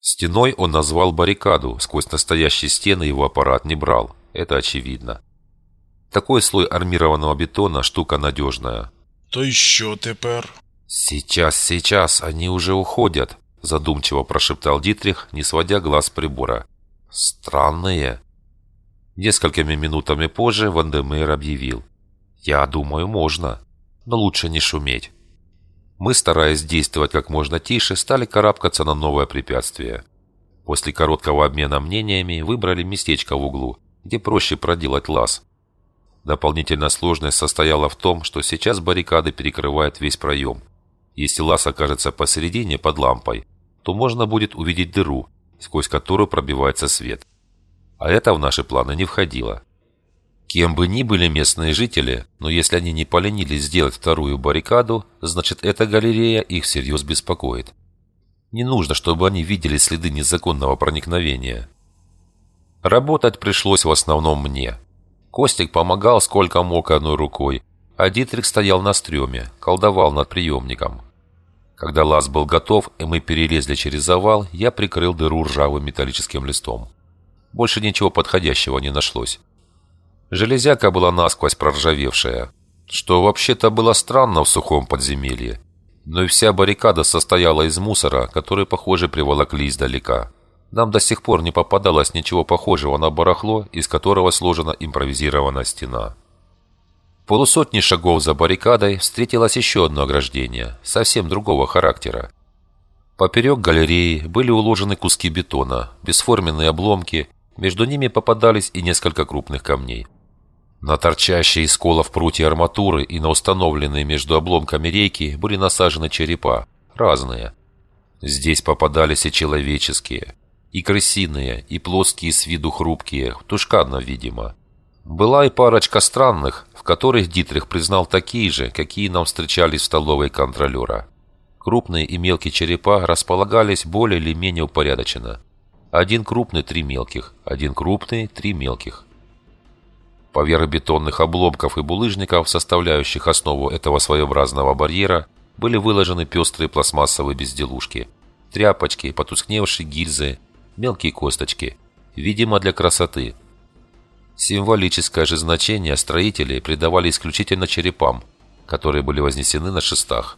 Стеной он назвал баррикаду, сквозь настоящие стены его аппарат не брал, это очевидно. Такой слой армированного бетона – штука надежная. То що тепер? Сейчас, они уже уходят, задумчиво прошептал Дитрих, не сводя глаз с прибора. Странные. Несколькими минутами позже Вандемейр объявил: «Я думаю, можно, но лучше не шуметь». Мы, стараясь действовать как можно тише, стали карабкаться на новое препятствие. После короткого обмена мнениями выбрали местечко в углу, где проще проделать лаз. Дополнительная сложность состояла в том, что сейчас баррикады перекрывают весь проем. Если лаз окажется посередине под лампой, то можно будет увидеть дыру, сквозь которую пробивается свет. А это в наши планы не входило. Кем бы ни были местные жители, но если они не поленились сделать вторую баррикаду, значит, эта галерея их всерьез беспокоит. Не нужно, чтобы они видели следы незаконного проникновения. Работать пришлось в основном мне. Костик помогал сколько мог одной рукой, а Дитрих стоял на стреме, колдовал над приемником. Когда лаз был готов и мы перелезли через завал, я прикрыл дыру ржавым металлическим листом. Больше ничего подходящего не нашлось. Железяка была насквозь проржавевшая, что вообще-то было странно в сухом подземелье. Но и вся баррикада состояла из мусора, который, похоже, приволокли издалека. Нам до сих пор не попадалось ничего похожего на барахло, из которого сложена импровизированная стена. В полусотни шагов за баррикадой встретилось еще одно ограждение, совсем другого характера. Поперек галереи были уложены куски бетона, бесформенные обломки, между ними попадались и несколько крупных камней. На торчащие из сколов прутья арматуры и на установленные между обломками рейки были насажены черепа, разные. Здесь попадались и человеческие, и крысиные, и плоские с виду хрупкие, тушканно, видимо. Была и парочка странных, в которых Дитрих признал такие же, какие нам встречались в столовой контролера. Крупные и мелкие черепа располагались более или менее упорядоченно. Один крупный, 3 мелких, один крупный, 3 мелких. Поверх бетонных обломков и булыжников, составляющих основу этого своеобразного барьера, были выложены пестрые пластмассовые безделушки, тряпочки, потускневшие гильзы, мелкие косточки, видимо, для красоты. Символическое же значение строители придавали исключительно черепам, которые были вознесены на шестах.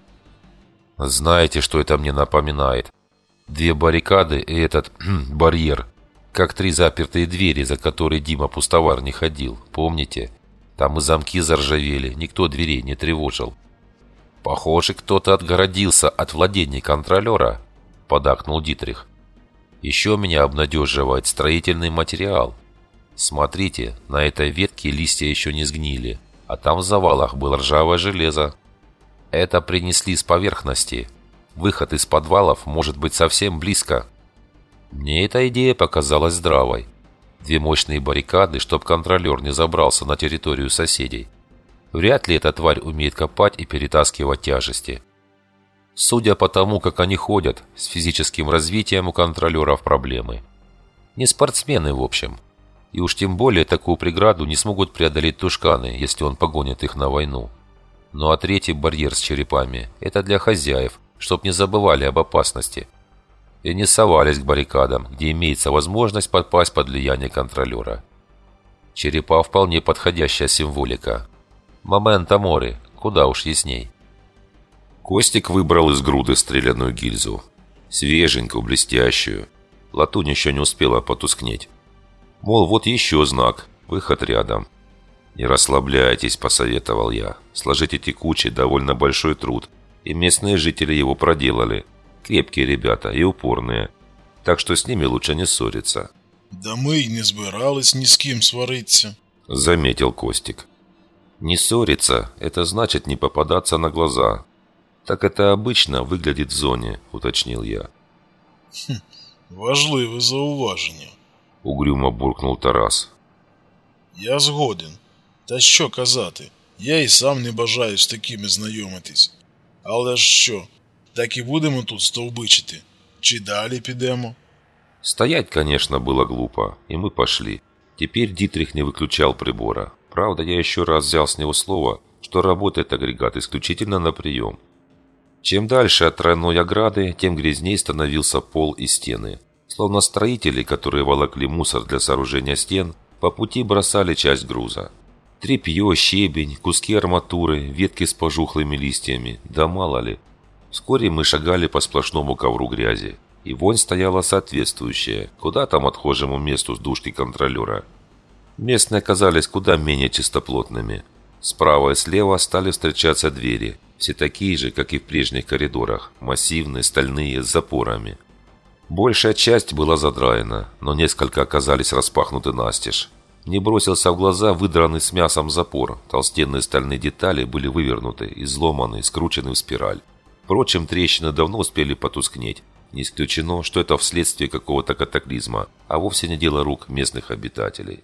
Знаете, что это мне напоминает? 2 баррикады и этот барьер, как 3 запертые двери, за которые Дима Пустовар не ходил, помните? Там и замки заржавели, никто дверей не тревожил. Похоже, кто-то отгородился от владений контролера, поддакнул Дитрих. Еще меня обнадеживает строительный материал. Смотрите, на этой ветке листья еще не сгнили, а там в завалах было ржавое железо. Это принесли с поверхности. Выход из подвалов может быть совсем близко. Мне эта идея показалась здравой. 2 мощные баррикады, чтоб контролер не забрался на территорию соседей. Вряд ли эта тварь умеет копать и перетаскивать тяжести. Судя по тому, как они ходят, с физическим развитием у контролеров проблемы. Не спортсмены, в общем. И уж тем более такую преграду не смогут преодолеть тушканы, если он погонит их на войну. Ну а 3-й барьер с черепами – это для хозяев, чтоб не забывали об опасности. И не совались к баррикадам, где имеется возможность попасть под влияние контролера. Черепа – вполне подходящая символика. Моменто море, куда уж ясней. Костик выбрал из груды стрелянную гильзу. Свеженькую, блестящую. Латунь еще не успела потускнеть. Мол, вот еще знак, выход рядом. «Не расслабляйтесь», – посоветовал я. «Сложить эти кучи довольно большой труд, и местные жители его проделали. Крепкие ребята и упорные, так что с ними лучше не ссориться». «Да мы й не збирались ні з ким свариться», – заметил Костик. «Не ссориться – это значит не попадаться на глаза. Так это обычно выглядит в зоне», – уточнил я. «Важливе зауваження», – угрюмо буркнул Тарас. «Я згоден. Та що казати, я і сам не бажаю з такими знайомитись. Але ж що, так і будемо тут стовбичити? Чи далі підемо?» Стоять, конечно, было глупо, и мы пошли. Теперь Дитрих не выключал прибора. Правда, я еще раз взял с него слово, что работает агрегат исключительно на прием. Чем дальше от тройной ограды, тем грязней становился пол и стены. Словно строители, которые волокли мусор для сооружения стен, по пути бросали часть груза. Тряпье, щебень, куски арматуры, ветки с пожухлыми листьями, да мало ли. Вскоре мы шагали по сплошному ковру грязи, и вонь стояла соответствующая, куда там отхожему месту с душки контролера. Местные оказались куда менее чистоплотными. Справа и слева стали встречаться двери, все такие же, как и в прежних коридорах, массивные, стальные, с запорами. Большая часть была задраена, но несколько оказались распахнуты настежь. Мне бросился в глаза выдранный с мясом запор, толстенные стальные детали были вывернуты, изломаны, скручены в спираль. Впрочем, трещины давно успели потускнеть. Не исключено, что это вследствие какого-то катаклизма, а вовсе не дело рук местных обитателей.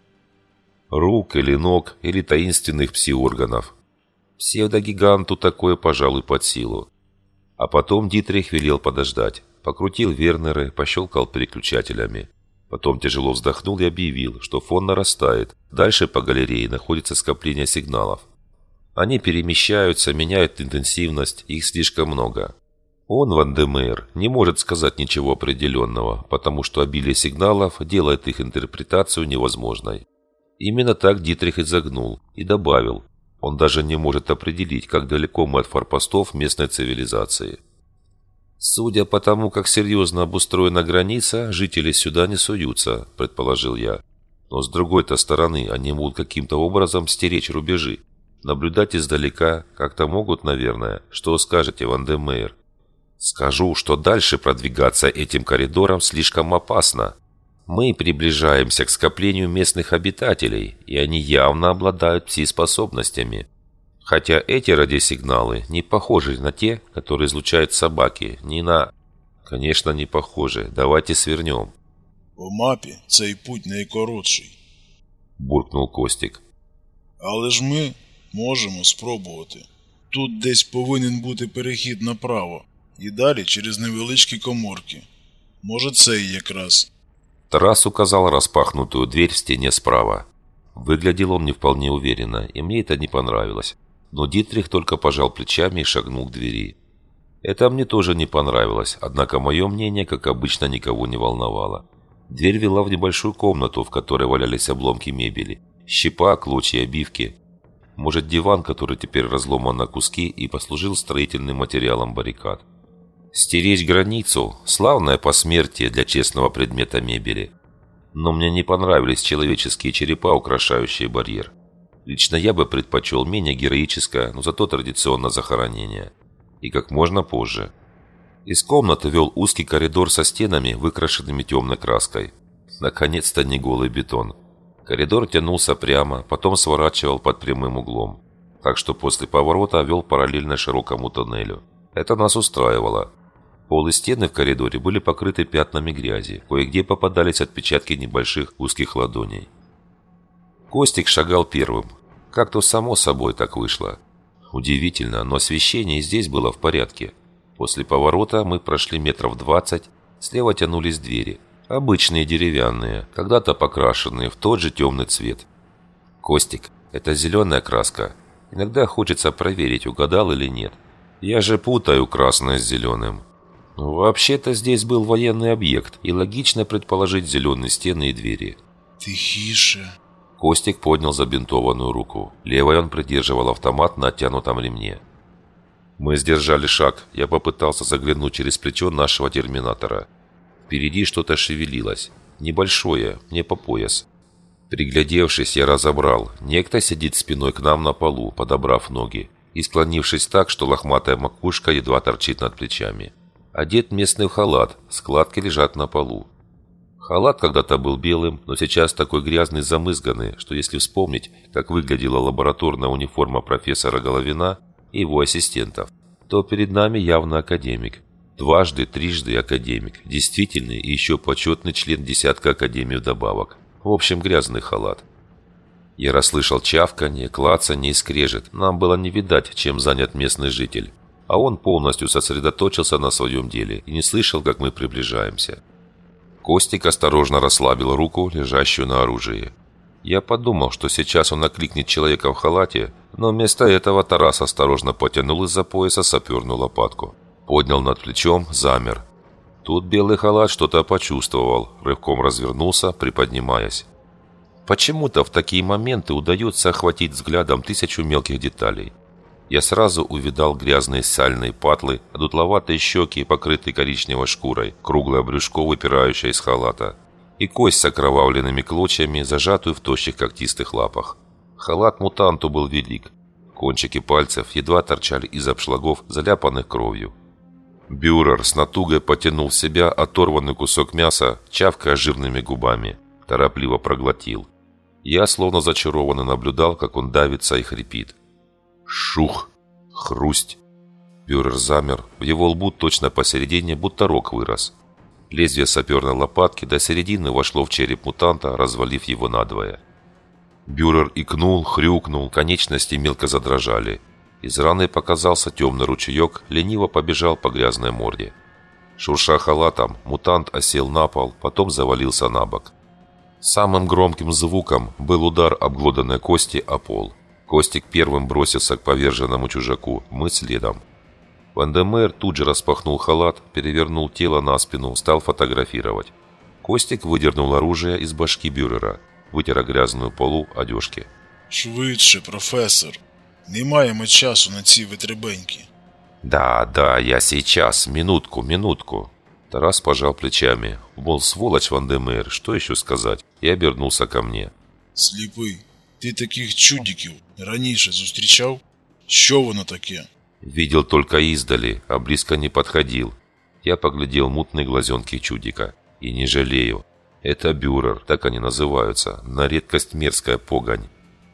Рук или ног, или таинственных пси-органов. Псевдогиганту такое, пожалуй, под силу. А потом Дитрих велел подождать. Покрутил вернеры, пощелкал переключателями. Потом тяжело вздохнул и объявил, что фон нарастает. Дальше по галерее находится скопление сигналов. Они перемещаются, меняют интенсивность, их слишком много. Он, Вандемейр, не может сказать ничего определенного, потому что обилие сигналов делает их интерпретацию невозможной. Именно так Дитрих изогнул и добавил, он даже не может определить, как далеко мы от форпостов местной цивилизации. «Судя по тому, как серьезно обустроена граница, жители сюда не суются», – предположил я. «Но с другой-то стороны, они могут каким-то образом стеречь рубежи. Наблюдать издалека как-то могут, наверное. Что скажете, Вандемейр?» «Скажу, что дальше продвигаться этим коридором слишком опасно. Мы приближаемся к скоплению местных обитателей, и они явно обладают пси-способностями. Хотя эти радиосигналы не похожи на те, которые излучают собаки, ни на... Конечно, не похожи. Давайте свернем. По мапі цей путь найкоротший. Буркнул Костик. Але ж ми можемо спробувати. Тут десь повинен бути перехід направо. І далі через невеличкі коморки. Може, цей якраз. Тарас указал распахнутую дверь в стене справа. Выглядел он не вполне уверенно, и мне это не понравилось. Но Дитрих только пожал плечами и шагнул к двери. Это мне тоже не понравилось, однако мое мнение, как обычно, никого не волновало. Дверь вела в небольшую комнату, в которой валялись обломки мебели, щепа, клочья обивки. Может, диван, который теперь разломан на куски и послужил строительным материалом баррикад. Стеречь границу – славное посмертие для честного предмета мебели. Но мне не понравились человеческие черепа, украшающие барьер. Лично я бы предпочел менее героическое, но зато традиционное захоронение. И как можно позже. Из комнаты вел узкий коридор со стенами, выкрашенными темной краской. Наконец-то не голый бетон. Коридор тянулся прямо, потом сворачивал под прямым углом. Так что после поворота вел параллельно широкому тоннелю. Это нас устраивало. Пол и стены в коридоре были покрыты пятнами грязи. Кое-где попадались отпечатки небольших узких ладоней. Костик шагал первым. Как-то само собой так вышло. Удивительно, но освещение здесь было в порядке. После поворота мы прошли метров 20. Слева тянулись двери. Обычные деревянные, когда-то покрашенные в тот же темный цвет. «Костик, это зеленая краска. Иногда хочется проверить, угадал или нет. Я же путаю красное с зеленым». Вообще-то здесь был военный объект, и логично предположить зеленые стены и двери. «Тихіше». Костик поднял забинтованную руку. Левой он придерживал автомат на оттянутом ремне. Мы сдержали шаг. Я попытался заглянуть через плечо нашего терминатора. Впереди что-то шевелилось. Небольшое, мне по пояс. Приглядевшись, я разобрал. Некто сидит спиной к нам на полу, подобрав ноги, и склонившись так, что лохматая макушка едва торчит над плечами. Одет в местный халат, складки лежат на полу. Халат когда-то был белым, но сейчас такой грязный, замызганный, что если вспомнить, как выглядела лабораторная униформа профессора Головина и его ассистентов, то перед нами явно академик. Дважды, трижды академик, действительный и еще почетный член десятка академий вдобавок. В общем, грязный халат. Я расслышал чавканье, клацанье и скрежет. Нам было не видать, чем занят местный житель. А он полностью сосредоточился на своем деле и не слышал, как мы приближаемся. Костик осторожно расслабил руку, лежащую на оружии. Я подумал, что сейчас он окликнет человека в халате, Но вместо этого Тарас осторожно потянул из-за пояса саперную лопатку. Поднял над плечом, замер. Тут белый халат что-то почувствовал, рывком развернулся, приподнимаясь. Почему-то в такие моменты удается охватить взглядом 1000 мелких деталей. Я сразу увидал грязные сальные патлы, одутловатые щеки, покрытые коричневой шкурой, круглое брюшко, выпирающее из халата, и кость с окровавленными клочьями, зажатую в тощих когтистых лапах. Халат мутанту был велик. Кончики пальцев едва торчали из обшлагов, заляпанных кровью. Бюрер с натугой потянул в себя оторванный кусок мяса, чавкая жирными губами. Торопливо проглотил. Я, словно зачарованный, наблюдал, как он давится и хрипит. Шух! Хрусть! Бюрер замер. В его лбу точно посередине будто рог вырос. Лезвие саперной лопатки до середины вошло в череп мутанта, развалив его надвое. Бюрер икнул, хрюкнул, конечности мелко задрожали. Из раны показался темный ручеек, лениво побежал по грязной морде. Шурша халатом, мутант осел на пол, потом завалился на бок. Самым громким звуком был удар обглоданной кости о пол. Костик первым бросился к поверженному чужаку, мы следом. Вандемейр тут же распахнул халат, перевернул тело на спину, стал фотографировать. Костик выдернул оружие из башки Бюрера, вытер грязную полу одежки. «Швидше, професор. Не маємо часу на ці витребеньки». «Да, я сейчас. Минутку». Тарас пожал плечами. Мол, сволочь Вандемейр, что еще сказать? И обернулся ко мне. «Сліпий, ти таких чудиків раніше зустрічав? Що воно таке?» Видел только издали, а близко не подходил. Я поглядел мутные глазенки чудика. И не жалею. Это Бюрер, так они называются. На редкость мерзкая погонь.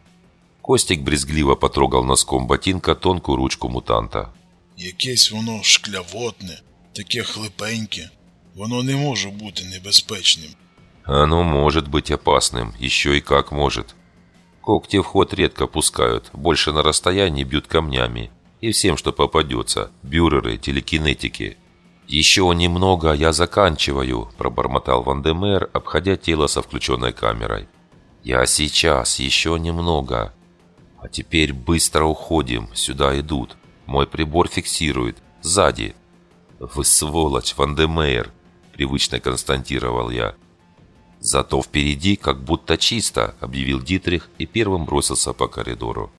Костик брезгливо потрогал носком ботинка тонкую ручку мутанта. «Якесь воно шклявотне, таке хлипеньке. Воно не може бути небезпечним». Оно может быть опасным, еще и как может. Когти в ход редко пускают, больше на расстоянии бьют камнями. И всем, что попадется. Бюреры, телекинетики. «Еще немного, я заканчиваю», – пробормотал Вандемейр, обходя тело со включенной камерой. «Я сейчас, еще немного. А теперь быстро уходим, сюда идут. Мой прибор фиксирует. Сзади». «Вы сволочь, Вандемейр», – привычно констатировал я. «Зато впереди как будто чисто», – объявил Дитрих и первым бросился по коридору.